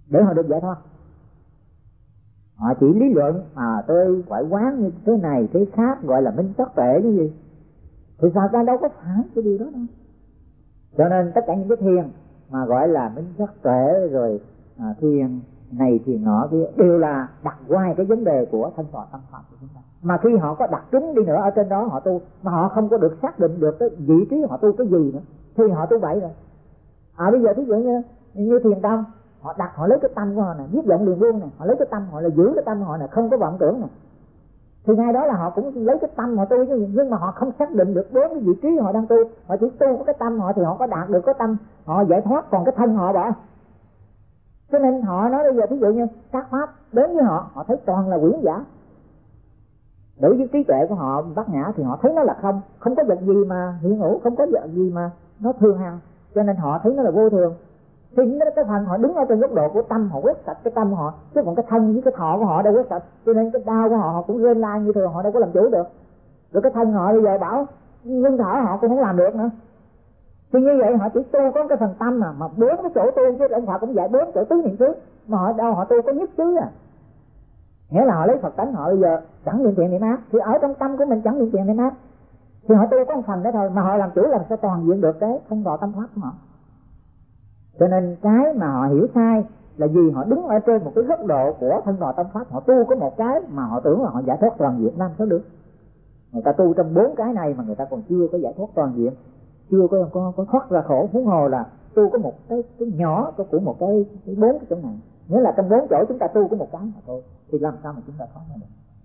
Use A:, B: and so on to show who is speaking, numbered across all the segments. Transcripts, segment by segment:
A: để họ được giải thoát. Họ chỉ lý luận tôi gọi quán như thế này thế khác, gọi là minh sắc tuệ cái gì, thì sao ta đâu có phải cái điều đó đâu. Cho nên tất cả những cái thiền mà gọi là minh sắc tuệ rồi thiền này thiền nọ kia đều là đặt ngoài cái vấn đề của thân thọ tâm pháp của chúng ta. Mà khi họ có đặt trúng đi nữa ở trên đó họ tu, mà họ không có được xác định được cái vị trí họ tu cái gì nữa, thì họ tu bậy rồi. Bây giờ thí dụ như thiền tông, họ đặt, họ lấy cái tâm của họ này, viết vọng liền buông này, họ lấy cái tâm họ là giữ cái tâm họ này, không có vọng tưởng này, thì ngay đó là họ cũng lấy cái tâm họ tu, nhưng mà họ không xác định được đến cái vị trí họ đang tu. Họ chỉ tu có cái tâm họ thì họ có đạt được cái tâm họ giải thoát, còn cái thân họ bỏ. Cho nên họ nói bây giờ thí dụ như các pháp đến với họ, họ thấy toàn là quyển giả. Đối với trí tuệ của họ bát nhã thì họ thấy nó là không, không có vật gì mà hiện hữu, không có vật gì mà nó thường hằng, cho nên họ thấy nó là vô thường. Thì cái phần họ đứng ở trên góc độ của tâm, họ quét sạch cái tâm họ, chứ còn cái thân với cái thọ của họ đâu quét sạch, cho nên cái đau của họ cũng rên la như thường, họ đâu có làm chủ được. Rồi cái thân họ bây giờ bảo ngưng thở họ cũng không làm được nữa. Thì như vậy họ chỉ tu có cái phần tâm mà bốn cái chỗ tu, chứ ông Phật cũng dạy bốn chỗ tứ niệm xứ, mà họ đâu họ tu có nhất xứ Nghĩa là họ lấy Phật tánh họ bây giờ chẳng niệm thiện niệm ác, thì ở trong tâm của mình chẳng niệm thiện niệm ác, thì họ tu có một phần đó thôi, mà họ làm chủ làm sao toàn diện được cái thân thọ tâm pháp của họ. Cho nên cái mà họ hiểu sai là vì họ đứng ở trên một cái góc độ của thân thọ tâm pháp, họ tu có một cái mà họ tưởng là họ giải thoát toàn diện, làm sao được. Người ta tu trong bốn cái này mà người ta còn chưa có giải thoát toàn diện, chưa có thoát ra khổ, huống hồ là tu có một cái nhỏ của một cái bốn cái chỗ này. Nghĩa là trong bốn chỗ chúng ta tu có một cái mà thôi, thì làm sao mà chúng ta thoát ra được.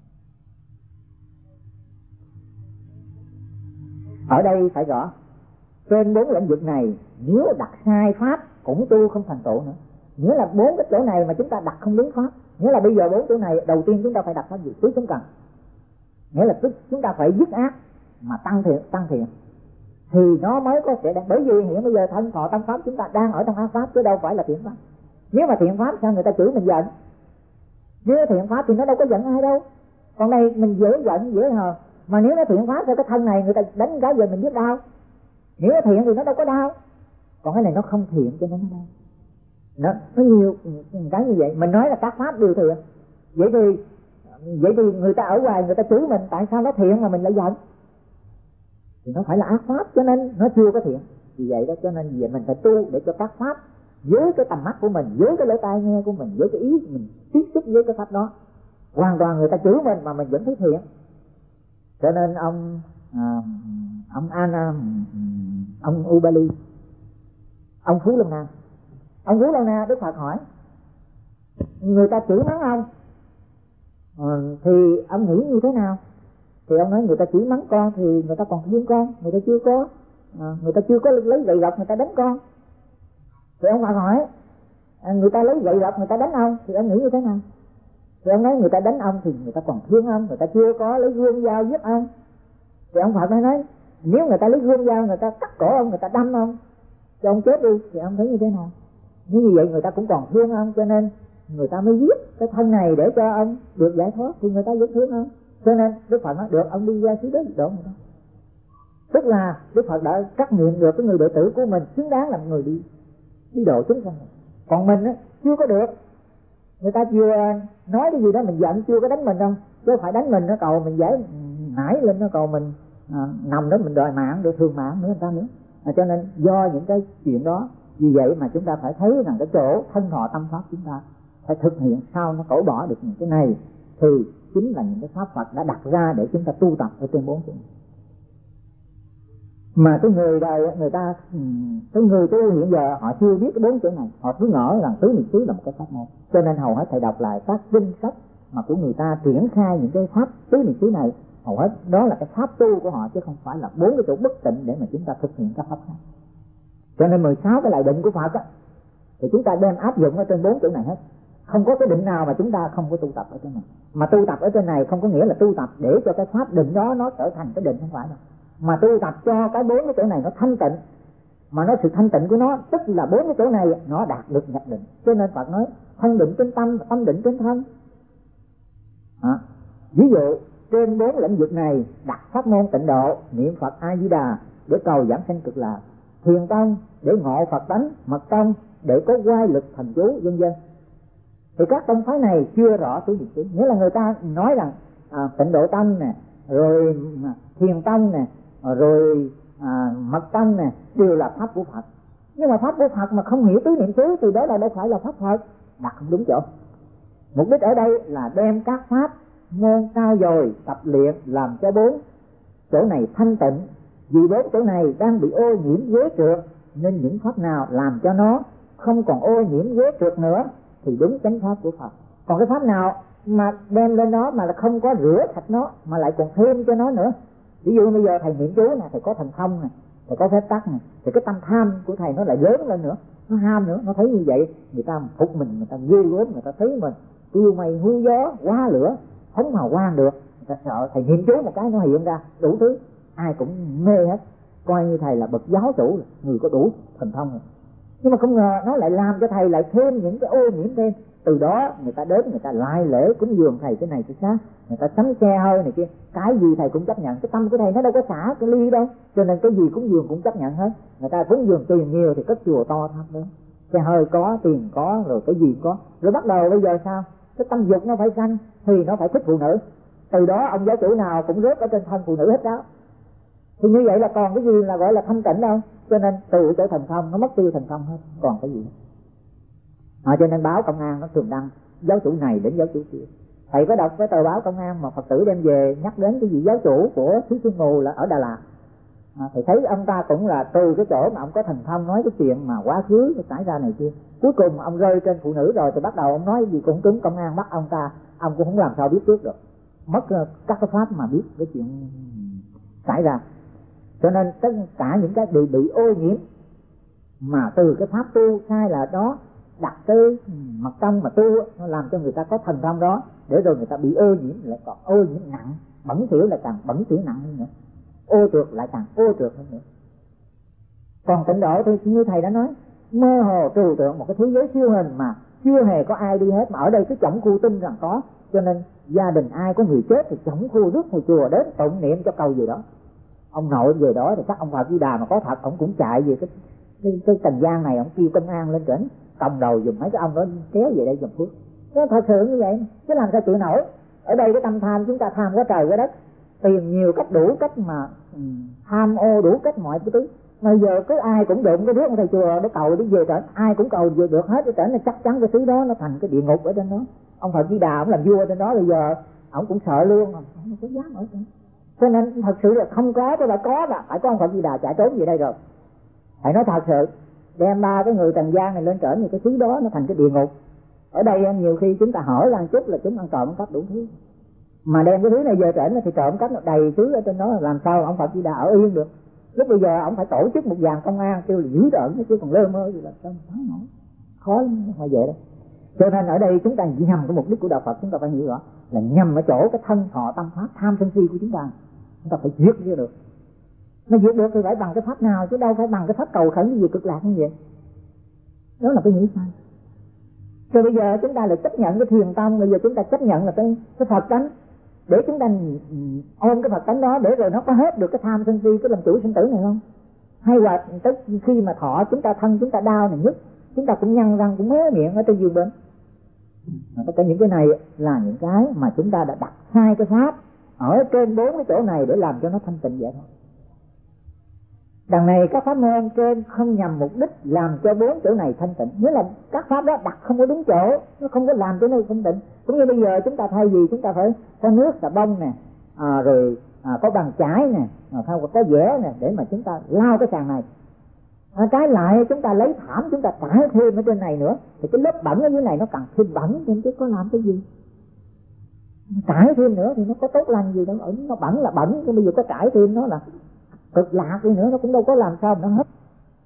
A: Ở đây phải rõ, trên bốn lĩnh vực này nếu đặt sai pháp cũng tu không thành tựu nữa. Nghĩa là bốn cái chỗ này mà chúng ta đặt không đúng pháp, nghĩa là bây giờ bốn chỗ này đầu tiên chúng ta phải đặt pháp gì? Tứ chúng cần. Nghĩa là chúng ta phải dứt ác mà tăng thiện thì nó mới có sẽ đạt. Bởi vì hiện bây giờ thân thọ tâm pháp chúng ta đang ở trong ác pháp chứ đâu phải là thiện pháp. Nếu mà thiện pháp sao người ta chửi mình giận? Nếu thiện pháp thì nó đâu có giận ai đâu. Còn đây mình dễ giận dễ hờn. Mà nếu nó thiện pháp thì cái thân này người ta đánh cái về mình biết đau. Nếu nó thiện thì nó đâu có đau. Còn cái này nó không thiện cho nên nó đau. Nó nhiều cái như vậy. Mình nói là các pháp đều thiện. Vậy thì người ta ở ngoài người ta chửi mình, tại sao nó thiện mà mình lại giận? Thì nó phải là ác pháp cho nên nó chưa có thiện. Vì vậy đó, cho nên vậy mình phải tu để cho các pháp với cái tầm mắt của mình, với cái lỗ tai nghe của mình, với cái ý mình tiếp xúc với cái pháp đó, hoàn toàn người ta chửi mình mà mình vẫn thấy thiện. Cho nên ông Ubali, ông Phú Lâu Na, Đức Phật hỏi người ta chửi mắng ông thì ông nghĩ như thế nào? Thì ông nói người ta chửi mắng con thì người ta còn thương con, người ta chưa có lấy gậy gộc người ta đánh con. Thì ông Phật hỏi người ta lấy gậy gộc người ta đánh ông thì ông nghĩ như thế nào? Thì ông nói người ta đánh ông thì người ta còn thương ông, người ta chưa có lấy gươm dao giết ông. Thì ông Phật nói nếu người ta lấy gươm dao người ta cắt cổ ông, người ta đâm ông cho ông chết đi thì ông thấy như thế nào? Nếu như vậy người ta cũng còn thương ông, cho nên người ta mới giết cái thân này để cho ông được giải thoát, thì người ta vẫn thương ông. Cho nên Đức Phật nói được, ông đi ra xứ đó độ người ta. Tức là Đức Phật đã trắc nghiệm được cái người đệ tử của mình xứng đáng làm người đi độ chúng sanh. Còn mình á chưa có được. Người ta vừa nói cái gì đó mình giận chưa có đánh mình đâu, chứ phải đánh mình nó cầu mình giải nảy lên, nó cầu mình nằm đó mình đòi mạng được thương mạng nữa người ta nữa. Cho nên do những cái chuyện đó, vì vậy mà chúng ta phải thấy rằng cái chỗ thân thọ tâm pháp chúng ta phải thực hiện sao nó cởi bỏ được những cái này, thì chính là những cái pháp Phật đã đặt ra để chúng ta tu tập ở trên bốn chỗ. Mà cái người đời cái người tu hiện giờ họ chưa biết cái bốn chỗ này, họ cứ ngỡ rằng tứ niệm xứ là một cái pháp môn. Cho nên hầu hết thầy đọc lại các kinh sách mà của người ta triển khai những cái pháp tứ niệm xứ này, hầu hết đó là cái pháp tu của họ chứ không phải là bốn cái chỗ bất tịnh để mà chúng ta thực hiện các pháp khác. Cho nên 16 cái lại định của Phật á thì chúng ta đem áp dụng ở trên bốn chỗ này hết. Không có cái định nào mà chúng ta không có tu tập ở trên này. Mà tu tập ở trên này không có nghĩa là tu tập để cho cái pháp định đó nó trở thành cái định, không phải đâu. Mà tu tập cho cái bốn cái chỗ này nó thanh tịnh. Mà nó sự thanh tịnh của nó tức là bốn cái chỗ này nó đạt được nhập định. Cho nên Phật nói thân định trên tâm, tâm định trên thân. Ví dụ trên bốn lĩnh vực này đặt pháp môn tịnh độ, niệm Phật A Di Đà để cầu giảng sanh cực lạc, thiền tông để ngộ Phật tánh, mật tông để có quay lực thành chú, vân vân. Thì các tông phái này chưa rõ tứ niệm xứ. Nghĩa là người ta nói rằng Tịnh Độ Tông nè, rồi Thiền Tông nè, rồi Mật Tông nè, đều là pháp của Phật. Nhưng mà pháp của Phật mà không hiểu tứ niệm xứ thì đó là đâu phải là pháp Phật. Đặt không đúng chỗ. Mục đích ở đây là đem các pháp môn cao dồi tập luyện làm cho bốn chỗ này thanh tịnh. Vì bốn chỗ này đang bị ô nhiễm uế trượt, nên những pháp nào làm cho nó không còn ô nhiễm uế trượt nữa thì đúng chánh pháp của Phật. Còn cái pháp nào mà đem lên nó mà là không có rửa sạch nó, mà lại còn thêm cho nó nữa. Ví dụ bây giờ thầy niệm chú nè, thầy có thần thông nè, thầy có phép tắc nè, thì cái tâm tham của thầy nó lại lớn lên nữa, nó ham nữa, nó thấy như vậy người ta phục mình, người ta ghê gớm, người ta thấy mình tiêu mây hú gió quá lửa không mà quan được, người ta sợ. Thầy niệm chú một cái nó hiện ra đủ thứ, ai cũng mê hết, coi như thầy là bậc giáo chủ, người có đủ thần thông rồi. Nhưng mà không ngờ nó lại làm cho thầy lại thêm những cái ô nhiễm thêm. Từ đó người ta đến, người ta lại lễ cúng dường thầy cái này cái khác, người ta sắm xe hơi này kia, cái gì thầy cũng chấp nhận. Cái tâm của thầy nó đâu có xả cái ly đâu, cho nên cái gì cúng dường cũng chấp nhận hết. Người ta cúng dường tiền nhiều thì cất chùa to thắp nữa, xe hơi có, tiền có, rồi cái gì có. Rồi bắt đầu bây giờ sao? Cái tâm dục nó phải sanh thì nó phải thích phụ nữ. Từ đó ông giáo chủ nào cũng rớt ở trên thân phụ nữ hết đó. Thì như vậy là còn cái gì là gọi là thanh tịnh đâu. Cho nên từ chỗ thần thông nó mất tiêu thần thông hết, còn cái gì. Cho nên báo Công an nó thường đăng giáo chủ này đến giáo chủ kia. Thầy có đọc cái tờ báo Công an mà Phật tử đem về nhắc đến cái vị giáo chủ của Thí Xuân Ngù là ở Đà Lạt. Thầy thấy ông ta cũng là từ cái chỗ mà ông có thần thông nói cái chuyện mà quá khứ xảy ra này kia. Cuối cùng ông rơi trên phụ nữ rồi thì bắt đầu ông nói gì cũng trúng công an bắt ông ta. Ông cũng không làm sao biết trước được, mất các cái pháp mà biết cái chuyện xảy ra. Cho nên tất cả những cái bị ô nhiễm mà từ cái pháp tu sai là đó, đặt cái mật tông mà tu nó làm cho người ta có thần thông đó, để rồi người ta bị ô nhiễm lại còn ô nhiễm nặng, bẩn thỉu lại càng bẩn thỉu nặng hơn nữa, ô trượt lại càng ô trượt hơn nữa. Còn tịnh độ thì như thầy đã nói, mơ hồ trừu tượng một cái thế giới siêu hình mà chưa hề có ai đi hết, mà ở đây cứ chổng khu tin rằng có. Cho nên gia đình ai có người chết thì chổng khu rước thầy chùa đến tụng niệm cho cầu gì đó. Ông nội về đó thì chắc ông Phật Di Đà mà có thật ông cũng chạy về cái Trần gian này, ông kêu công an lên trển cầm đầu dùm mấy cái ông đó kéo về đây dùm phước. Nó thật sự như vậy, chứ làm sao chịu nổi. Ở đây cái tâm tham chúng ta tham quá trời quá đất, tiền nhiều cách đủ cách mà tham ô đủ cách mọi cái thứ. Bây giờ cứ ai cũng đụng cái rước ông thầy chùa để cầu để về trển, ai cũng cầu về được hết. Cái trển là chắc chắn cái thứ đó nó thành cái địa ngục ở trên đó. Ông Phật Di Đà ông làm vua trên đó, bây giờ ông cũng sợ luôn, ông không có dám ở trên. Cho nên thật sự là không có tôi đã có là phải có ông Phật Di Đà chạy trốn về đây rồi. Phải nói thật sự, đem ba cái người trần gian này lên trển thì cái thứ đó nó thành cái địa ngục. Ở đây nhiều khi chúng ta hỏi ra một chút là chúng ăn trộm cắp đủ thứ, mà đem cái thứ này về trển thì trộm cắp nó đầy thứ ở trên đó, làm sao ông Phật Di Đà ở yên được. Lúc bây giờ ông phải tổ chức một dàn công an kêu là dữ tợn chứ còn lơ mơ gì là sao nói nổi, khó lắm mà vậy đó. Cho nên ở đây chúng ta nhằm cái mục đích của đạo Phật, chúng ta phải hiểu rõ là nhằm ở chỗ cái thân thọ tâm pháp tham sân si của chúng ta phải diệt cho được. Nó diệt được thì phải bằng cái pháp nào, chứ đâu phải bằng cái pháp cầu khẩn cái gì cực lạc như vậy. Đó là cái nghĩ sai. Rồi bây giờ chúng ta lại chấp nhận cái thiền tông, bây giờ chúng ta chấp nhận là cái Phật tánh, để chúng ta ôm cái Phật tánh đó để rồi nó có hết được cái tham sân si, cái làm chủ sinh tử này không? Hay là tới khi mà thọ chúng ta thân chúng ta đau này nhất, chúng ta cũng nhăn răng cũng mé miệng ở trên giường bên. Tất cả những cái này là những cái mà chúng ta đã đặt sai cái pháp ở trên bốn cái chỗ này để làm cho nó thanh tịnh vậy thôi. Đằng này các pháp môn trên không nhằm mục đích làm cho bốn chỗ này thanh tịnh, nghĩa là các pháp đó đặt không có đúng chỗ, nó không có làm cho nó thanh tịnh. Cũng như bây giờ chúng ta thay vì chúng ta phải có nước xà bông nè, rồi có bàn chải nè, không có dẻ nè để mà chúng ta lau cái sàn này. Trái lại chúng ta lấy thảm chúng ta trải thêm ở trên này nữa, thì cái lớp bẩn ở dưới này nó càng thêm bẩn thêm chứ có làm cái gì. Trải thêm nữa thì nó có tốt lành gì đâu, nó bẩn là bẩn, nhưng bây giờ có trải thêm nó là cực lạc đi nữa, nó cũng đâu có làm sao mà nó hết.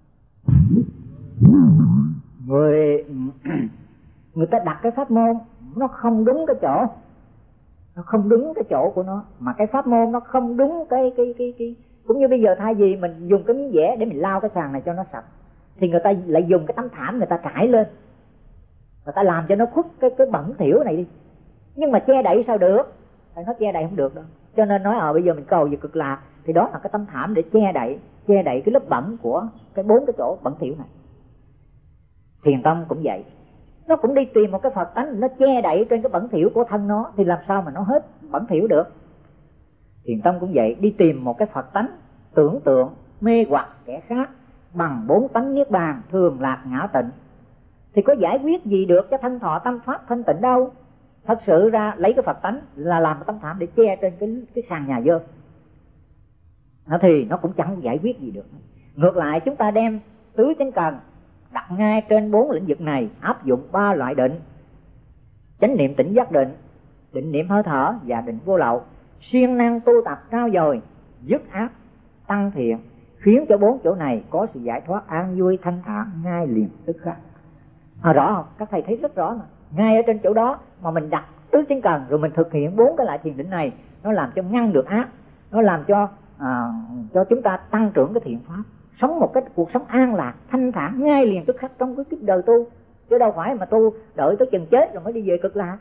A: Người ta đặt cái pháp môn nó không đúng cái chỗ, nó không đúng cái chỗ của nó, mà cái pháp môn nó không đúng cái cũng như bây giờ thay vì mình dùng cái miếng vẽ để mình lau cái sàn này cho nó sạch, thì người ta lại dùng cái tấm thảm người ta trải lên, người ta làm cho nó khuất cái bẩn thỉu này đi. Nhưng mà che đậy sao được? Phải nói che đậy không được đâu. Cho nên nói bây giờ mình cầu về cực lạc thì đó là cái tấm thảm để che đậy cái lớp bẩn của cái bốn cái chỗ bẩn thỉu này. Thiền tông cũng vậy. Nó cũng đi tìm một cái Phật tánh, nó che đậy trên cái bẩn thỉu của thân nó, thì làm sao mà nó hết bẩn thỉu được. Thiền tông cũng vậy, đi tìm một cái Phật tánh tưởng tượng mê hoặc kẻ khác bằng 4 tánh niết bàn thường lạc ngã tịnh, thì có giải quyết gì được cho thân thọ tâm pháp thanh tịnh đâu. Thật sự ra lấy cái Phật tánh là làm tấm thảm để che trên cái sàn nhà dơ, thì nó cũng chẳng giải quyết gì được. Ngược lại chúng ta đem tứ chánh cần đặt ngay trên 4 lĩnh vực này, áp dụng 3 loại định: chánh niệm tỉnh giác định, định niệm hơi thở và định vô lậu, siêng năng tu tập trau dồi, dứt ác tăng thiện, khiến cho 4 chỗ này có sự giải thoát an vui thanh thản ngay liền tức khắc. Rõ không? Các thầy thấy rất rõ mà. Ngay ở trên chỗ đó mà mình đặt tứ chánh cần, rồi mình thực hiện 4 cái loại thiền định này, nó làm cho ngăn được ác, nó làm cho chúng ta tăng trưởng cái thiện pháp, sống một cái cuộc sống an lạc thanh thản ngay liền tức khắc trong cái kiếp đời tu, chứ đâu phải mà tu đợi tới chừng chết rồi mới đi về cực lạc.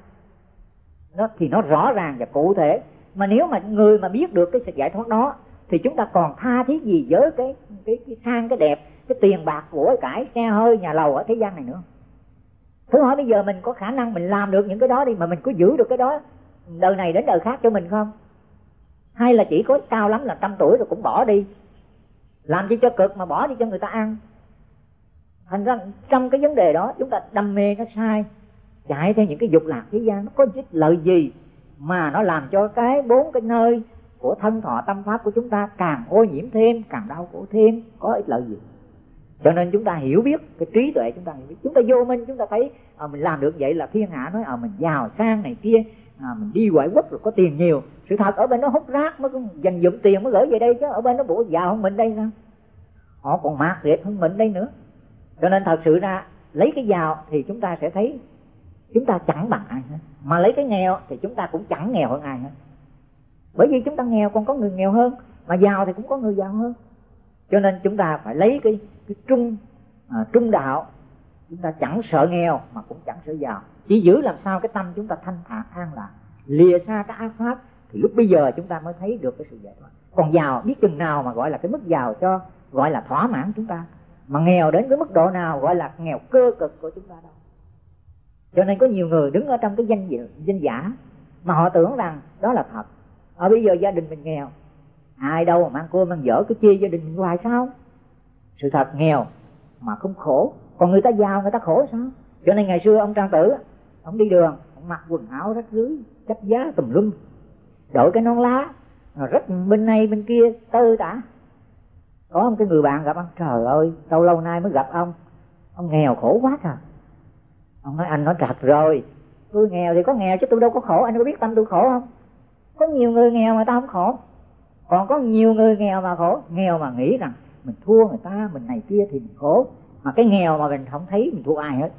A: Thì nó rõ ràng và cụ thể. Mà nếu mà người mà biết được cái sự giải thoát đó thì chúng ta còn tha thiết gì với cái sang cái đẹp, cái tiền bạc của cải xe hơi nhà lầu ở thế gian này nữa. Thử hỏi bây giờ mình có khả năng mình làm được những cái đó đi, mà mình có giữ được cái đó đời này đến đời khác cho mình không? Hay là chỉ có cao lắm là 100 tuổi rồi cũng bỏ đi, làm chi cho cực mà bỏ đi cho người ta ăn. Thành ra trong cái vấn đề đó chúng ta đam mê nó sai, chạy theo những cái dục lạc thế gian, nó có ích lợi gì mà nó làm cho cái 4 cái nơi của thân thọ tâm pháp của chúng ta càng ô nhiễm thêm, càng đau khổ thêm, có ích lợi gì. Cho nên chúng ta hiểu biết, cái trí tuệ chúng ta hiểu biết. Chúng ta vô minh, chúng ta thấy mình làm được vậy là thiên hạ nói mình giàu sang này kia, mình đi ngoại quốc rồi có tiền nhiều. Sự thật ở bên nó hút rác mới dành dụm tiền mới gửi về đây, chứ ở bên nó bộ giàu hơn mình đây sao? Họ còn mạt liệt hơn mình đây nữa. Cho nên thật sự ra lấy cái giàu thì chúng ta sẽ thấy chúng ta chẳng bằng ai hết, mà lấy cái nghèo thì chúng ta cũng chẳng nghèo hơn ai hết. Bởi vì chúng ta nghèo còn có người nghèo hơn, mà giàu thì cũng có người giàu hơn. Cho nên chúng ta phải lấy cái trung đạo. Chúng ta chẳng sợ nghèo mà cũng chẳng sợ giàu, chỉ giữ làm sao cái tâm chúng ta thanh thản an lạc, lìa xa các ác pháp, thì lúc bây giờ chúng ta mới thấy được cái sự giải thoát. Còn giàu biết chừng nào mà gọi là cái mức giàu cho gọi là thỏa mãn chúng ta, mà nghèo đến cái mức độ nào gọi là nghèo cơ cực của chúng ta đâu. Cho nên có nhiều người đứng ở trong cái danh giả mà họ tưởng rằng đó là thật. Bây giờ gia đình mình nghèo, ai đâu mà mang cô mang vợ cứ chia gia đình mình hoài sao? Sự thật nghèo mà không khổ, còn người ta giàu người ta khổ sao? Cho nên ngày xưa ông Trang Tử, ông đi đường, ông mặc quần áo rách rưới, chấp giá tùm lum, đội cái nón lá, rách bên này bên kia tơi tả. Có một cái người bạn gặp ông, trời ơi, lâu nay mới gặp ông nghèo khổ quá à. Ông nói, anh nói trật rồi, tôi nghèo thì có nghèo chứ tôi đâu có khổ, anh có biết tâm tôi khổ không? Có nhiều người nghèo mà ta không khổ, còn có nhiều người nghèo mà khổ. Nghèo mà nghĩ rằng mình thua người ta, mình này kia thì mình khổ, mà cái nghèo mà mình không thấy mình thua ai hết.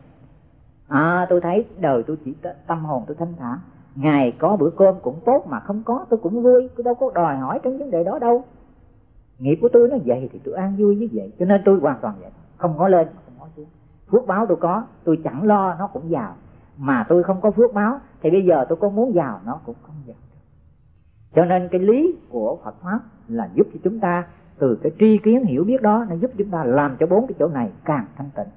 A: Tôi thấy đời tôi chỉ tâm hồn tôi thanh thản, ngày có bữa cơm cũng tốt, mà không có tôi cũng vui, tôi đâu có đòi hỏi trong vấn đề đó đâu. Nghiệp của tôi nó vậy thì tôi an vui như vậy, cho nên tôi hoàn toàn vậy, không có lên không có xuống. Phước báo tôi có, tôi chẳng lo nó cũng giàu, mà tôi không có phước báo thì bây giờ tôi có muốn giàu nó cũng không giàu. Cho nên cái lý của Phật pháp là giúp cho chúng ta từ cái tri kiến hiểu biết đó, nó giúp chúng ta làm cho 4 cái chỗ này càng thanh tịnh.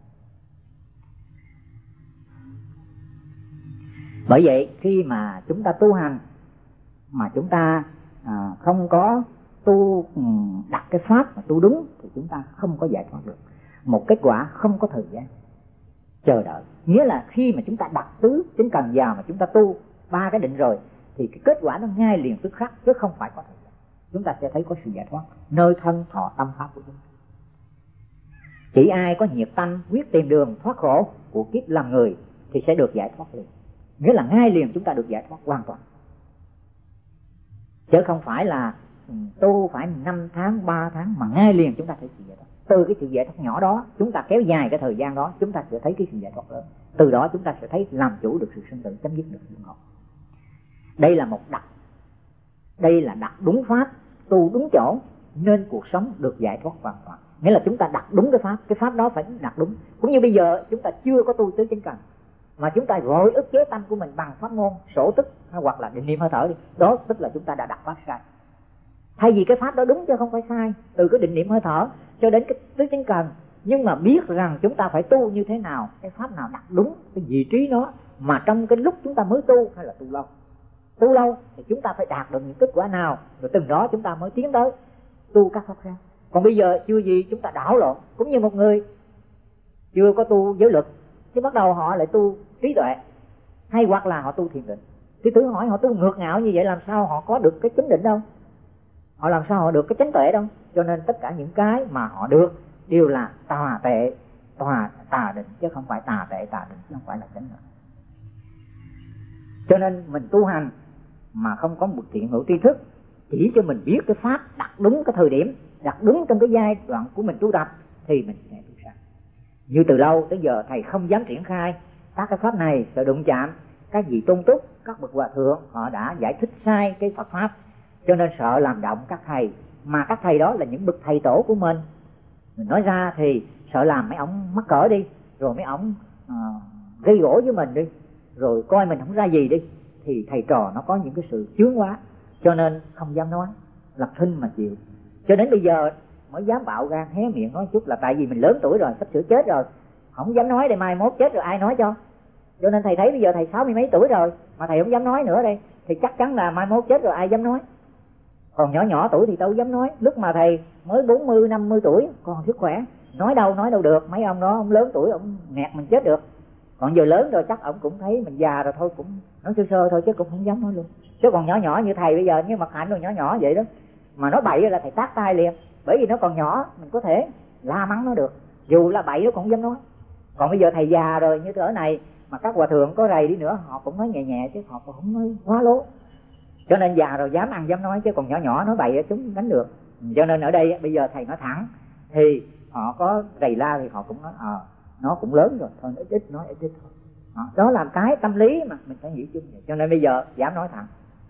A: Bởi vậy khi mà chúng ta tu hành mà chúng ta không có tu đặt cái pháp mà tu đúng thì chúng ta không có giải thoát được. Một kết quả không có thời gian chờ đợi. Nghĩa là khi mà chúng ta đặt tứ chánh cần vào mà chúng ta tu 3 cái định rồi thì cái kết quả nó ngay liền tức khắc, chứ không phải có thời gian. Chúng ta sẽ thấy có sự giải thoát nơi thân thọ tâm pháp của chúng ta. Chỉ ai có nhiệt tâm quyết tìm đường thoát khổ của kiếp làm người thì sẽ được giải thoát liền. Nghĩa là ngay liền chúng ta được giải thoát hoàn toàn, chứ không phải là tu phải 5 tháng 3 tháng mà ngay liền chúng ta thấy sự giải thoát. Từ cái sự giải thoát nhỏ đó chúng ta kéo dài cái thời gian đó, chúng ta sẽ thấy cái sự giải thoát lớn. Từ đó chúng ta sẽ thấy làm chủ được sự sinh tử, chấm dứt được luân hồi. Đây là một đặt, đây là đặt đúng pháp, tu đúng chỗ nên cuộc sống được giải thoát hoàn toàn. Nghĩa là chúng ta đặt đúng cái pháp đó phải đặt đúng. Cũng như bây giờ chúng ta chưa có tu tứ chánh cần mà chúng ta gọi ức chế tâm của mình bằng pháp môn sổ tức hoặc là định niệm hơi thở đi, đó tức là chúng ta đã đặt pháp sai. Thay vì cái pháp đó đúng chứ không phải sai, từ cái định niệm hơi thở cho đến cái tứ chánh cần nhưng mà biết rằng chúng ta phải tu như thế nào, cái pháp nào đặt đúng cái vị trí nó, mà trong cái lúc chúng ta mới tu hay là tu lâu. Tu lâu thì chúng ta phải đạt được những kết quả nào, rồi từng đó chúng ta mới tiến tới tu các pháp khác. Còn bây giờ chưa gì chúng ta đảo lộn. Cũng như một người chưa có tu giới luật, chứ bắt đầu họ lại tu trí tuệ, hay hoặc là họ tu thiền định, thì thử hỏi họ tu ngược ngạo như vậy làm sao họ có được cái chánh định đâu, họ làm sao họ được cái chánh tuệ đâu. Cho nên tất cả những cái mà họ được đều là tà tệ, tà định, chứ không phải tà tệ tà định, chứ không phải là chánh tuệ. Cho nên mình tu hành mà không có một thiện hữu tri thức, chỉ cho mình biết cái pháp đặt đúng cái thời điểm, đặt đúng trong cái giai đoạn của mình tu tập, thì mình sẽ tu sáng. Như từ lâu tới giờ thầy không dám triển khai các cái pháp này, sợ đụng chạm các vị tôn túc, các bậc hòa thượng họ đã giải thích sai cái Phật pháp, cho nên sợ làm động các thầy, mà các thầy đó là những bậc thầy tổ của mình nói ra thì sợ làm mấy ổng mắc cỡ đi, rồi mấy ổng gây gỗ với mình đi, rồi coi mình không ra gì đi, thì thầy trò nó có những cái sự chướng quá, cho nên không dám nói, lập thinh mà chịu. Cho đến bây giờ mới dám bạo gan hé miệng nói chút, là tại vì mình lớn tuổi rồi, sắp sửa chết rồi, không dám nói để mai mốt chết rồi ai nói cho. Cho nên thầy thấy bây giờ thầy 60 mấy tuổi rồi mà thầy không dám nói nữa đây, thì chắc chắn là mai mốt chết rồi ai dám nói. Còn nhỏ nhỏ tuổi thì đâu dám nói, lúc mà thầy mới 40, 50 tuổi còn sức khỏe, nói đâu được, mấy ông đó ông lớn tuổi ông nghẹt mình chết được. Còn giờ lớn rồi chắc ông cũng thấy mình già rồi thôi, cũng nói sơ sơ thôi chứ cũng không dám nói luôn. Chứ còn nhỏ nhỏ như thầy bây giờ, như Mặt Hạnh rồi nhỏ nhỏ vậy đó, mà nó bậy là thầy tát tay liền, bởi vì nó còn nhỏ, mình có thể la mắng nó được, dù là bậy nó cũng không dám nói. Còn bây giờ thầy già rồi như thế này mà các hòa thượng có rầy đi nữa họ cũng nói nhẹ nhẹ, chứ họ cũng không nói quá lố. Cho nên già rồi dám ăn dám nói, chứ còn nhỏ nhỏ nói bậy chúng đánh được. Cho nên ở đây bây giờ thầy nói thẳng thì họ có rầy la thì họ cũng nói nó cũng lớn rồi, thôi ít ít nói ít ít thôi. Đó là cái tâm lý mà mình phải hiểu chung. Cho nên bây giờ dám nói thẳng,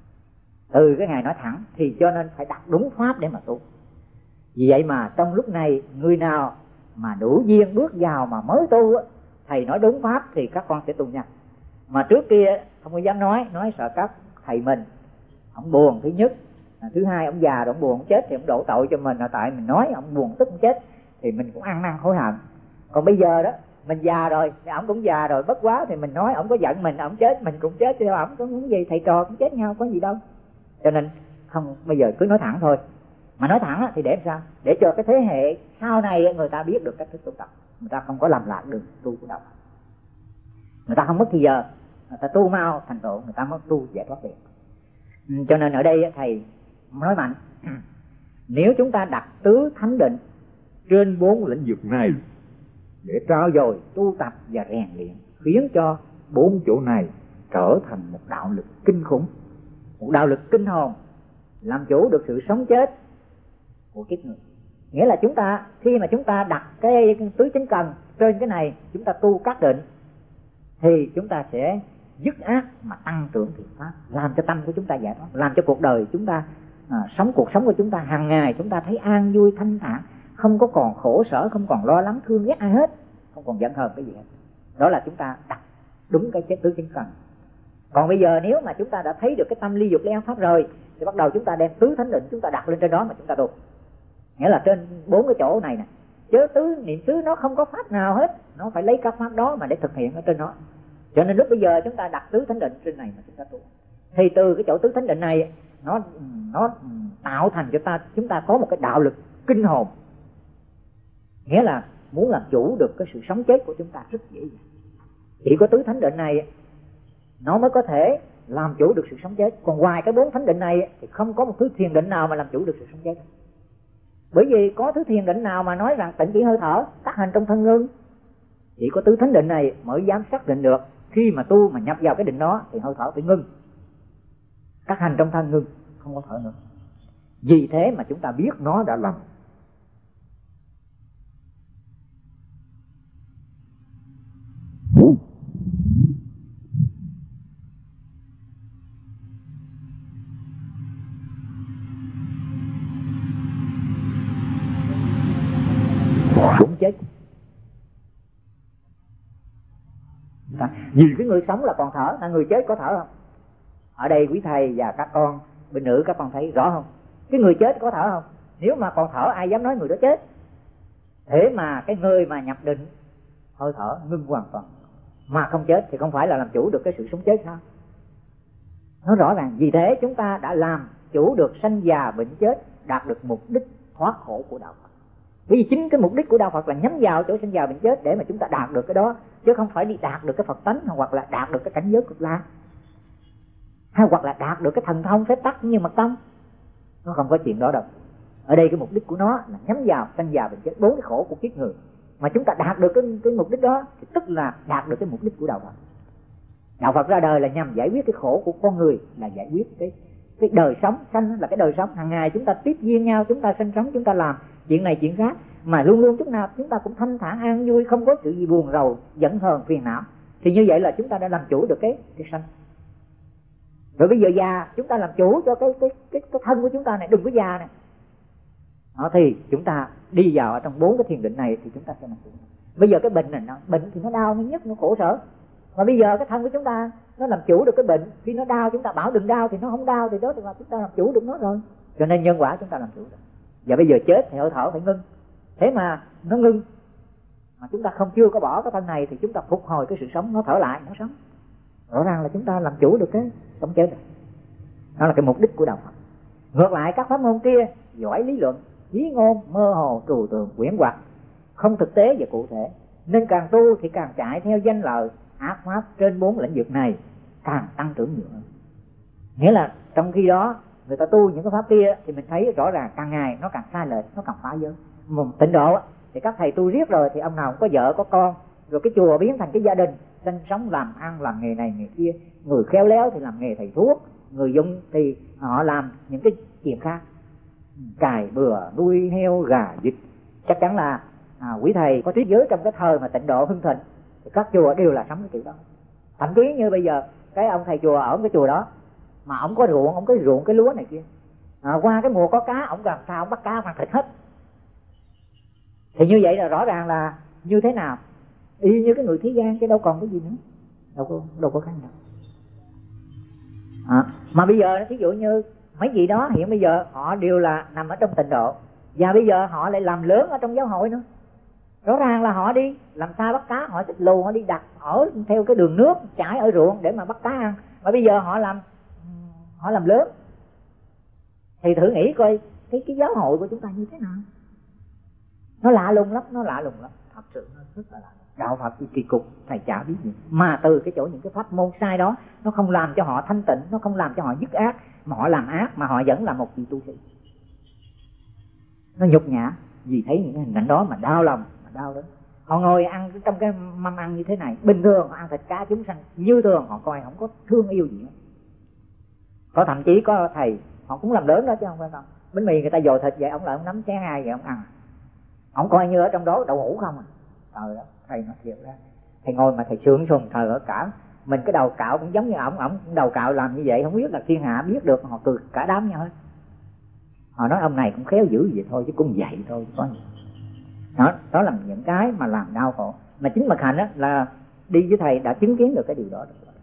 A: từ cái ngày nói thẳng thì cho nên phải đặt đúng pháp để mà tu. Vì vậy mà trong lúc này người nào mà đủ duyên bước vào mà mới tu, thầy nói đúng pháp thì các con sẽ tu nhanh. Mà trước kia không có dám nói sợ các thầy mình ông buồn, thứ nhất, thứ hai ông già rồi ông buồn ông chết thì ông đổ tội cho mình, là tại mình nói ông buồn tức ông chết thì mình cũng ăn năn hối hận. Còn bây giờ đó mình già rồi, ông cũng già rồi, bất quá thì mình nói ông có giận mình, ông chết mình cũng chết, chứ ông có muốn gì, thầy trò cũng chết nhau có gì đâu. Cho nên không, bây giờ cứ nói thẳng thôi. Mà nói thẳng thì để sao? Để cho cái thế hệ sau này người ta biết được cách thức tu tập, người ta không có làm lạc đường tu của đạo, người ta không mất thời giờ, người ta tu mau thành tựu, người ta mất tu giải thoát liền. Cho nên ở đây thầy nói mạnh, nếu chúng ta đặt tứ thánh định trên 4 lĩnh vực này để trao dồi tu tập và rèn luyện, khiến cho 4 chỗ này trở thành một đạo lực kinh khủng, một đạo lực kinh hồn, làm chủ được sự sống chết của kiếp người. Nghĩa là chúng ta khi mà chúng ta đặt cái tứ chánh cần trên cái này, chúng ta tu các định thì chúng ta sẽ dứt ác mà tăng trưởng thiện pháp, làm cho tâm của chúng ta giải thoát, làm cho cuộc đời chúng ta sống cuộc sống của chúng ta hàng ngày chúng ta thấy an vui thanh thản, không có còn khổ sở, không còn lo lắng thương ghét ai hết, không còn giận hờn cái gì hết. Đó là chúng ta đặt đúng cái tứ chánh cần. Còn bây giờ nếu mà chúng ta đã thấy được cái tâm ly dục ly an pháp rồi thì bắt đầu chúng ta đem tứ thánh định chúng ta đặt lên trên đó mà chúng ta tu. Nghĩa là trên 4 cái chỗ này nè, chứ tứ niệm xứ nó không có pháp nào hết, nó phải lấy các pháp đó mà để thực hiện ở trên đó. Cho nên lúc bây giờ chúng ta đặt tứ thánh định trên này mà chúng ta tu, thì từ cái chỗ tứ thánh định này nó tạo thành cho chúng ta có một cái đạo lực kinh hồn. Nghĩa là muốn làm chủ được cái sự sống chết của chúng ta rất dễ dàng. Chỉ có tứ thánh định này nó mới có thể làm chủ được sự sống chết. Còn ngoài cái 4 thánh định này thì không có một thứ thiền định nào mà làm chủ được sự sống chết. Bởi vì có thứ thiền định nào mà nói rằng tịnh chỉ hơi thở, tác hành trong thân ngưng. Chỉ có tứ thánh định này mới dám xác định được, khi mà tu mà nhập vào cái định đó thì hơi thở phải ngưng, tác hành trong thân ngưng, không có thở nữa. Vì thế mà chúng ta biết nó đã lầm. Cũng chết. Vì cái người sống là còn thở, là người chết có thở không? Ở đây quý thầy và các con bên nữ các con thấy rõ không? Cái người chết có thở không? Nếu mà còn thở ai dám nói người đó chết? Thế mà cái người mà nhập định hơi thở ngưng hoàn toàn mà không chết thì không phải là làm chủ được cái sự sống chết sao? Nó rõ ràng. Vì thế chúng ta đã làm chủ được sanh già bệnh chết, đạt được mục đích thoát khổ của đạo Phật. Bởi vì chính cái mục đích của đạo Phật là nhắm vào chỗ sanh già bệnh chết để mà chúng ta đạt được cái đó, chứ không phải đi đạt được cái Phật tánh, hoặc là đạt được cái cảnh giới cực lạc, hay hoặc là đạt được cái thần thông phép tắc như mật tông. Nó không có chuyện đó đâu. Ở đây cái mục đích của nó là nhắm vào sanh già bệnh chết, 4 cái khổ của kiếp người. Mà chúng ta đạt được cái mục đích đó thì tức là đạt được cái mục đích của đạo Phật. Đạo Phật ra đời là nhằm giải quyết cái khổ của con người, là giải quyết cái đời sống. Sanh là cái đời sống hàng ngày chúng ta tiếp duyên nhau, chúng ta sinh sống, chúng ta làm chuyện này chuyện khác, mà luôn luôn chúng ta cũng thanh thản an vui, không có sự gì buồn rầu giận hờn phiền não. Thì như vậy là chúng ta đã làm chủ được cái sanh. Rồi bây giờ già chúng ta làm chủ cho cái thân của chúng ta này, đừng có già này. Đó, thì chúng ta đi vào ở trong 4 cái thiền định này thì chúng ta sẽ làm chủ. Bây giờ cái bệnh này bệnh thì nó đau, nó nhức, nó khổ sở. Mà bây giờ cái thân của chúng ta nó làm chủ được cái bệnh. Khi nó đau chúng ta bảo đừng đau thì nó không đau, thì đó là chúng ta làm chủ được nó rồi. Cho nên nhân quả chúng ta làm chủ được. Và bây giờ chết thì hơi thở phải ngưng. Thế mà nó ngưng mà chúng ta chưa có bỏ cái thân này thì chúng ta phục hồi cái sự sống, nó thở lại, nó sống. Rõ ràng là chúng ta làm chủ được cái sống chết rồi. Đó là cái mục đích của đạo Phật. Ngược lại các pháp môn kia giỏi lý luận, chí ngôn, mơ hồ, trừu tượng, quyển hoặc, không thực tế và cụ thể, nên càng tu thì càng chạy theo danh lợi, ác pháp trên 4 lĩnh vực này càng tăng trưởng nhiều hơn. Nghĩa là trong khi đó người ta tu những cái pháp kia thì mình thấy rõ ràng càng ngày nó càng sai lệch, nó càng phá giới. Tịnh độ thì các thầy tu riết rồi thì ông nào cũng có vợ có con, rồi cái chùa biến thành cái gia đình, sinh sống làm ăn, làm nghề này nghề kia. Người khéo léo thì làm nghề thầy thuốc, người dung thì họ làm những cái chuyện khác, cài bừa, nuôi heo, gà, vịt. Chắc chắn là quý thầy có triết giới trong cái thời mà tịnh độ hưng thịnh thì các chùa đều là sống cái kiểu đó. Thậm chí như bây giờ cái ông thầy chùa ở cái chùa đó mà ông có ruộng, ông có ruộng cái lúa này kia, qua cái mùa có cá ông làm sao ông bắt cá ăn thịt hết. Thì như vậy là rõ ràng là như thế nào, y như cái người thế gian chứ đâu còn cái gì nữa, đâu có khác nhau. Mà bây giờ ví dụ như mấy vị đó hiện bây giờ họ đều là nằm ở trong tịnh độ, và bây giờ họ lại làm lớn ở trong giáo hội nữa. Rõ ràng là họ đi làm sao bắt cá, họ xích lù, họ đi đặt ở theo cái đường nước chảy ở ruộng để mà bắt cá ăn. Mà bây giờ họ làm lớn thì thử nghĩ coi cái giáo hội của chúng ta như thế nào. Nó lạ lùng lắm, thật sự nó rất là lạ. Đạo Phật kỳ cục thầy chả biết gì, mà từ cái chỗ những cái pháp môn sai đó, nó không làm cho họ thanh tịnh, nó không làm cho họ dứt ác, mà họ làm ác mà họ vẫn là một vị tu sĩ. Nó nhục nhã, vì thấy những cái hình ảnh đó mà đau lòng, mà đau đớn. Họ ngồi ăn trong cái mâm ăn như thế này, bình thường họ ăn thịt cá chúng sanh như thường, họ coi không có thương yêu gì hết. Có thậm chí có thầy họ cũng làm lớn đó chứ không phải không. Bánh mì người ta dồi thịt vậy, ông lại ông nắm chén ai vậy ông ăn, ông coi như ở trong đó đậu hũ không à. Trời đó, thầy nói thiệt ra, thầy ngồi mà thầy sướng sùng thờ ở cả mình, cái đầu cạo cũng giống như ổng đầu cạo làm như vậy, không biết là thiên hạ biết được, họ cười cả đám nhau hết. Họ nói ông này cũng khéo dữ vậy thôi chứ cũng vậy thôi, có gì. Đó là những cái mà làm đau khổ. Mà chính Mật Hạnh là đi với thầy đã chứng kiến được cái điều đó.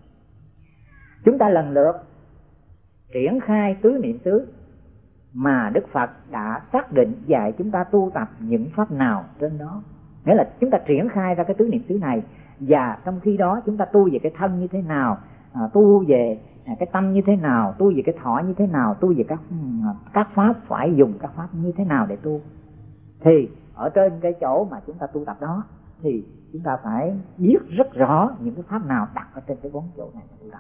A: Chúng ta lần lượt triển khai tứ niệm xứ mà Đức Phật đã xác định dạy chúng ta tu tập những pháp nào trên đó. Nghĩa là chúng ta triển khai ra cái tứ niệm xứ này, và trong khi đó chúng ta tu về cái thân như thế nào, tu về cái tâm như thế nào, tu về cái thọ như thế nào, tu về các pháp phải dùng các pháp như thế nào để tu. Thì ở trên cái chỗ mà chúng ta tu tập đó thì chúng ta phải biết rất rõ những cái pháp nào đặt ở trên cái 4 chỗ này tu tập.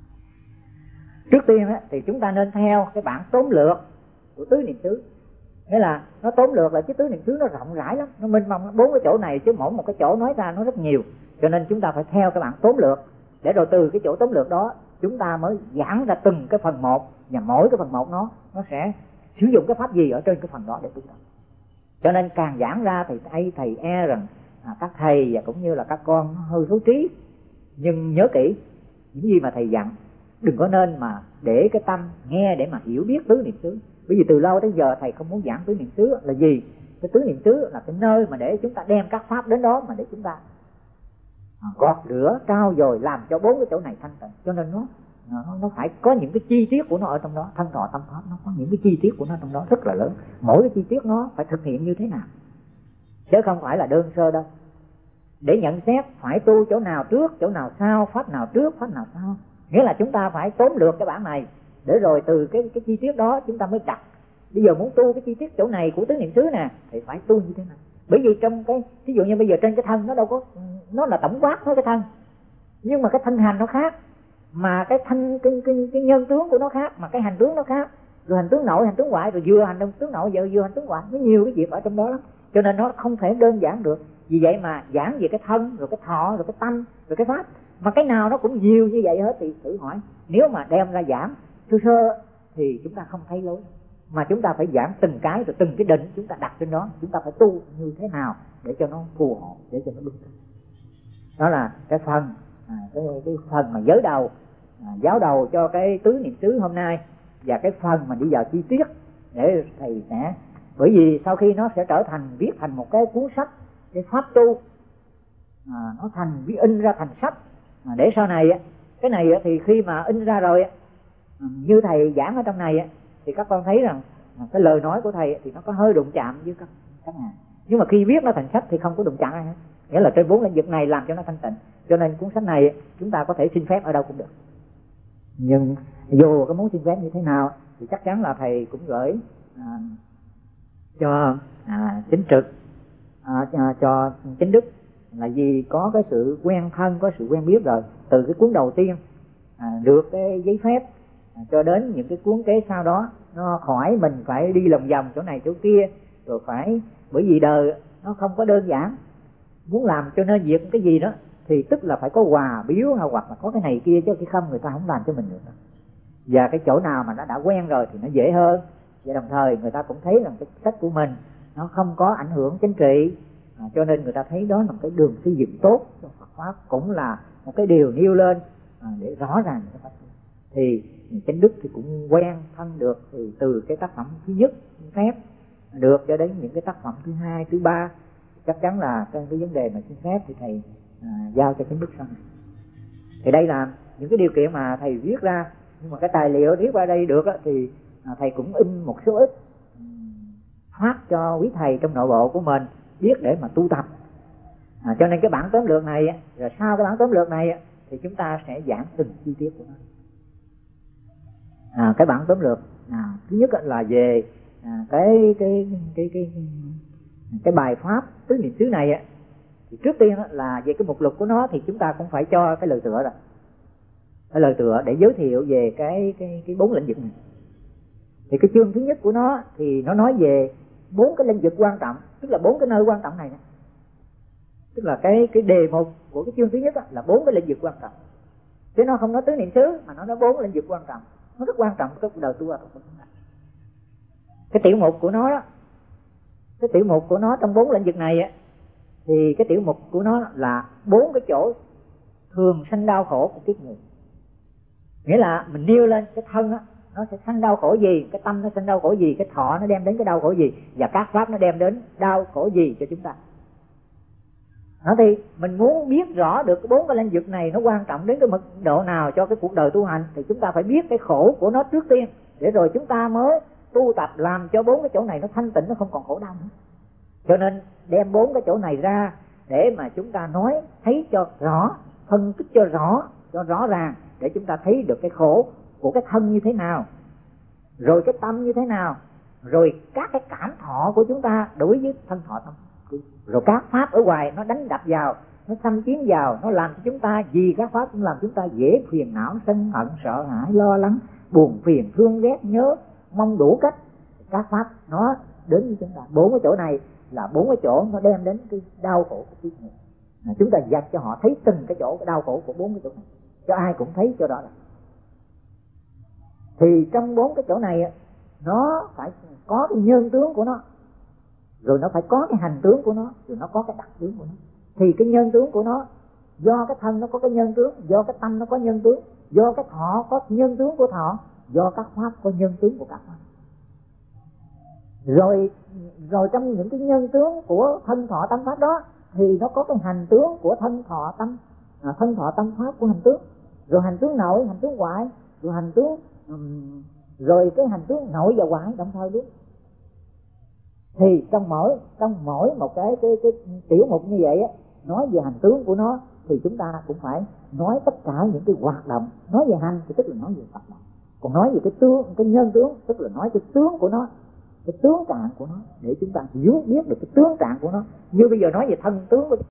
A: Trước tiên thì chúng ta nên theo cái bản tóm lược của tứ niệm xứ. Nghĩa là nó tóm lược là cái tứ niệm xứ nó rộng rãi lắm, nó mênh mông 4 cái chỗ này, chứ mỗi một cái chỗ nói ra nó rất nhiều. Cho nên chúng ta phải theo cái bản tóm lược, để rồi từ cái chỗ tóm lược đó chúng ta mới giảng ra từng cái phần một, và mỗi cái phần một nó sẽ sử dụng cái pháp gì ở trên cái phần đó để tu tập. Cho nên càng giảng ra thì thầy e rằng các thầy và cũng như là các con hơi xấu trí. Nhưng nhớ kỹ những gì mà thầy dặn, đừng có nên mà để cái tâm nghe để mà hiểu biết tứ niệm xứ. Bởi vì từ lâu tới giờ thầy không muốn giảng tứ niệm xứ là gì? Cái tứ niệm xứ là cái nơi mà để chúng ta đem các pháp đến đó, mà để chúng ta gọt rửa, trao dồi, làm cho 4 cái chỗ này thanh tịnh. Cho nên nó phải có những cái chi tiết của nó ở trong đó. Thân thọ tâm pháp nó có những cái chi tiết của nó trong đó rất là lớn. Mỗi cái chi tiết nó phải thực hiện như thế nào. chứ không phải là đơn sơ đâu. Để nhận xét phải tu chỗ nào trước, chỗ nào sau, pháp nào trước, pháp nào sau, nghĩa là chúng ta phải tóm lược cái bản này, để rồi từ cái chi tiết đó chúng ta mới đặt. Bây giờ muốn tu cái chi tiết chỗ này của tứ niệm xứ nè thì phải tu như thế nào? Bởi vì trong cái, ví dụ như bây giờ trên cái thân nó đâu có, nó là tổng quát thôi cái thân, nhưng mà cái thân hành nó khác, mà cái thân cái nhân tướng của nó khác, mà cái hành tướng nó khác, rồi hành tướng nội, hành tướng ngoại, rồi vừa hành tướng nội, vừa hành tướng ngoại, nó nhiều cái việc ở trong đó lắm, cho nên nó không thể đơn giản được. Vì vậy mà giảng về cái thân, rồi cái thọ, rồi cái tâm, rồi cái pháp, mà cái nào nó cũng nhiều như vậy hết, thì thử hỏi nếu mà đem ra giảng sơ sơ thì chúng ta không thấy lối, mà chúng ta phải giảng từng cái, rồi từng cái định chúng ta đặt trên đó, chúng ta phải tu như thế nào để cho nó phù hợp, để cho nó đúng. Đó là cái phần cái phần mà giới đầu, giáo đầu cho cái tứ niệm xứ hôm nay, và cái phần mà đi vào chi tiết để thầy sẽ, bởi vì sau khi nó sẽ trở thành viết thành một cái cuốn sách, cái pháp tu, nó thành viết in ra thành sách, để sau này cái này thì khi mà in ra rồi, như thầy giảng ở trong này thì các con thấy rằng cái lời nói của thầy thì nó có hơi đụng chạm với các ngài, nhưng mà khi viết nó thành sách thì không có đụng chạm ai hết, nghĩa là trên 4 lĩnh vực này làm cho nó thanh tịnh. Cho nên cuốn sách này chúng ta có thể xin phép ở đâu cũng được, nhưng dù có muốn xin phép như thế nào thì chắc chắn là thầy cũng gửi cho chính trực, cho chính đức, là vì có cái sự quen thân, có sự quen biết rồi, từ cái cuốn đầu tiên được cái giấy phép, cho đến những cái cuốn kế sau đó, nó khỏi mình phải đi lòng vòng chỗ này chỗ kia, rồi phải, bởi vì đời nó không có đơn giản, muốn làm cho nên việc cái gì đó thì tức là phải có quà biếu, hay hoặc là có cái này kia, chứ khi không người ta không làm cho mình được. Và cái chỗ nào mà nó đã quen rồi thì nó dễ hơn, và đồng thời người ta cũng thấy rằng cái sách của mình nó không có ảnh hưởng chính trị, cho nên người ta thấy đó là một cái đường xây dựng tốt cho Phật pháp, cũng là một cái điều nêu lên để rõ ràng cái pháp. Thì chánh đức thì cũng quen thân được, thì từ cái tác phẩm thứ nhất phép được cho đến những cái tác phẩm thứ hai, thứ ba, chắc chắn là cái vấn đề mà xin phép thì thầy giao cho chánh đức sau này. Thì đây là những cái điều kiện mà thầy viết ra, nhưng mà cái tài liệu viết qua đây được thì thầy cũng in một số ít phát cho quý thầy trong nội bộ của mình biết để mà tu tập. Cho nên cái bản tóm lược này, rồi sau cái bản tóm lược này thì chúng ta sẽ giảng từng chi tiết của nó. Cái bản tóm lược thứ nhất là về cái bài pháp tứ niệm xứ này, thì trước tiên là về cái mục lục của nó thì chúng ta cũng phải cho cái lời tựa rồi, cái lời tựa để giới thiệu về cái 4 lĩnh vực này. Thì cái chương thứ nhất của nó thì nó nói về 4 cái lĩnh vực quan trọng, tức là 4 cái nơi quan trọng này, tức là cái đề mục của cái chương thứ nhất là 4 cái lĩnh vực quan trọng, chứ nó không nói tứ niệm xứ mà nó nói 4 lĩnh vực quan trọng, nó rất quan trọng cái đời tu của chúng ta. Cái tiểu mục của nó đó, cái tiểu mục của nó trong 4 lĩnh vực này thì cái tiểu mục của nó là 4 cái chỗ thường sanh đau khổ của kiếp người. Nghĩa là mình nêu lên cái thân nó sẽ sanh đau khổ gì, cái tâm nó sanh đau khổ gì, cái thọ nó đem đến cái đau khổ gì, và các pháp nó đem đến đau khổ gì cho chúng ta. Thì mình muốn biết rõ được cái 4 cái lĩnh vực này nó quan trọng đến cái mức độ nào cho cái cuộc đời tu hành, thì chúng ta phải biết cái khổ của nó trước tiên, để rồi chúng ta mới tu tập làm cho 4 cái chỗ này nó thanh tịnh, nó không còn khổ đau nữa. Cho nên đem 4 cái chỗ này ra để mà chúng ta nói thấy cho rõ, phân tích cho rõ ràng, để chúng ta thấy được cái khổ của cái thân như thế nào, rồi cái tâm như thế nào, rồi các cái cảm thọ của chúng ta đối với thân thọ tâm, rồi các pháp ở ngoài nó đánh đập vào, nó xâm chiếm vào, nó làm cho chúng ta, vì các pháp cũng làm chúng ta dễ phiền não, sân hận, sợ hãi, lo lắng, buồn phiền, thương ghét, nhớ, mong đủ cách. Các pháp nó đến với chúng ta. 4 cái chỗ này là 4 cái chỗ nó đem đến cái đau khổ của kiếp người. Chúng ta dạy cho họ thấy từng cái chỗ, cái đau khổ của 4 cái chỗ này, cho ai cũng thấy cho rõ ràng. Thì trong 4 cái chỗ này nó phải có cái nhân tướng của nó, rồi nó phải có cái hành tướng của nó, rồi nó có cái đặc tướng của nó. Thì cái nhân tướng của nó, do cái thân nó có cái nhân tướng, do cái tâm nó có nhân tướng, do cái thọ có nhân tướng của thọ, do các pháp có nhân tướng của các pháp. Rồi trong những cái nhân tướng của thân thọ tâm pháp đó thì nó có cái hành tướng của thân thọ tâm pháp của hành tướng, rồi hành tướng nội, hành tướng ngoại, rồi hành tướng rồi cái hành tướng nội và ngoại đồng thời luôn. Thì trong mỗi một cái tiểu mục như vậy á, nói về hành tướng của nó thì chúng ta cũng phải nói tất cả những cái hoạt động. Nói về hành thì tức là nói về hoạt động, còn nói về cái nhân tướng tức là nói cái tướng của nó, cái tướng trạng của nó, để chúng ta hiểu biết được cái tướng trạng của nó. Như bây giờ nói về thân tướng của